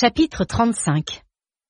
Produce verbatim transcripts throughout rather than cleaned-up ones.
Chapitre trente-cinq.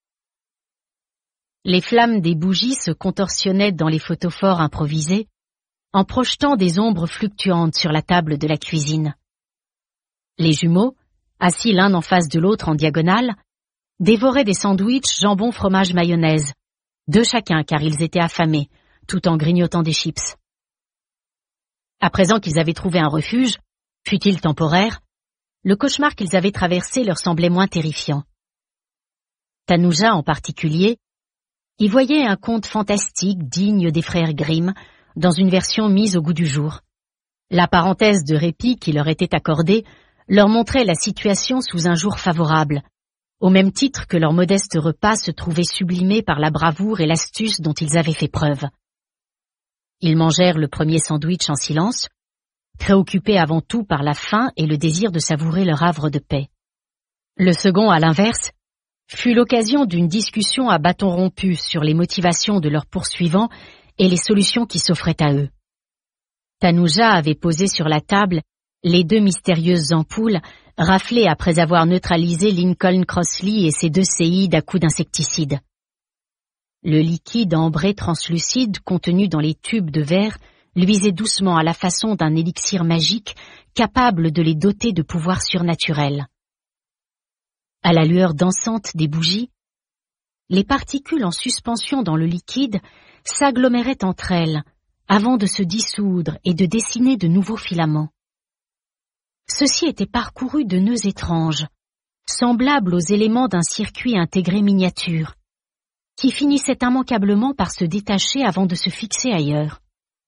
Les flammes des bougies se contorsionnaient dans les photophores improvisés, en projetant des ombres fluctuantes sur la table de la cuisine. Les jumeaux, assis l'un en face de l'autre en diagonale, dévoraient des sandwichs jambon fromage mayonnaise, deux chacun car ils étaient affamés, tout en grignotant des chips. À présent qu'ils avaient trouvé un refuge, fût-il temporaire, le cauchemar qu'ils avaient traversé leur semblait moins terrifiant. Tanuja, en particulier, y voyait un conte fantastique digne des frères Grimm, dans une version mise au goût du jour. La parenthèse de répit qui leur était accordée leur montrait la situation sous un jour favorable, au même titre que leur modeste repas se trouvait sublimé par la bravoure et l'astuce dont ils avaient fait preuve. Ils mangèrent le premier sandwich en silence, préoccupés avant tout par la faim et le désir de savourer leur havre de paix. Le second, à l'inverse, fut l'occasion d'une discussion à bâton rompu sur les motivations de leurs poursuivants et les solutions qui s'offraient à eux. Tanuja avait posé sur la table les deux mystérieuses ampoules raflées après avoir neutralisé Lincoln Crossley et ses deux séides à coups d'insecticide. Le liquide ambré translucide contenu dans les tubes de verre luisait doucement à la façon d'un élixir magique capable de les doter de pouvoirs surnaturels. À la lueur dansante des bougies, les particules en suspension dans le liquide s'aggloméraient entre elles avant de se dissoudre et de dessiner de nouveaux filaments. Ceux-ci étaient parcourus de nœuds étranges, semblables aux éléments d'un circuit intégré miniature, qui finissaient immanquablement par se détacher avant de se fixer ailleurs.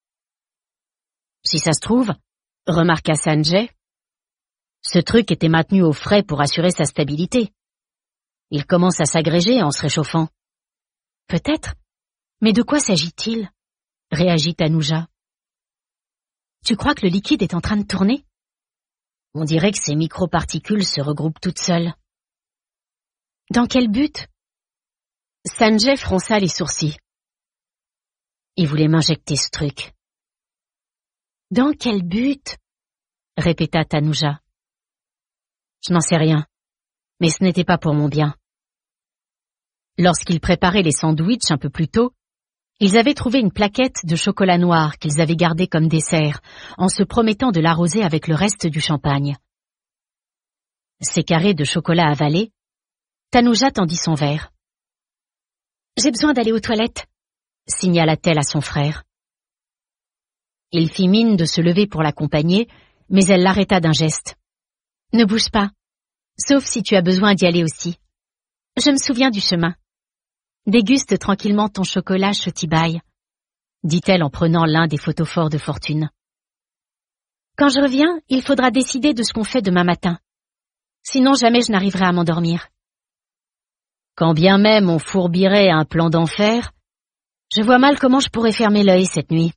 Si ça se trouve, remarqua Sanjay, ce truc était maintenu au frais pour assurer sa stabilité. Il commence à s'agréger en se réchauffant. Peut-être, mais de quoi s'agit-il? Réagit Tanuja. Tu crois que le liquide est en train de tourner? On dirait que ces microparticules se regroupent toutes seules. Dans quel but? Sanjay fronça les sourcils. Il voulait m'injecter ce truc. Dans quel but? Répéta Tanuja. Je n'en sais rien, mais ce n'était pas pour mon bien. Lorsqu'ils préparaient les sandwichs un peu plus tôt, ils avaient trouvé une plaquette de chocolat noir qu'ils avaient gardée comme dessert, en se promettant de l'arroser avec le reste du champagne. Ces carrés de chocolat avalés, Tanuja tendit son verre. « J'ai besoin d'aller aux toilettes », signala-t-elle à son frère. Il fit mine de se lever pour l'accompagner, mais elle l'arrêta d'un geste. « Ne bouge pas, sauf si tu as besoin d'y aller aussi. Je me souviens du chemin. Déguste tranquillement ton chocolat Chotibai, dit-elle en prenant l'un des photophores de fortune. Quand je reviens, il faudra décider de ce qu'on fait demain matin. Sinon jamais je n'arriverai à m'endormir. Quand bien même on fourbirait un plan d'enfer, je vois mal comment je pourrais fermer l'œil cette nuit.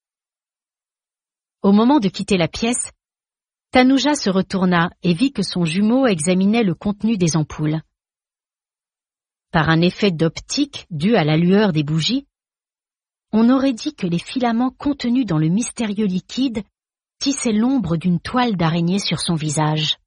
Au moment de quitter la pièce, Tanuja se retourna et vit que son jumeau examinait le contenu des ampoules. Par un effet d'optique dû à la lueur des bougies, on aurait dit que les filaments contenus dans le mystérieux liquide tissaient l'ombre d'une toile d'araignée sur son visage.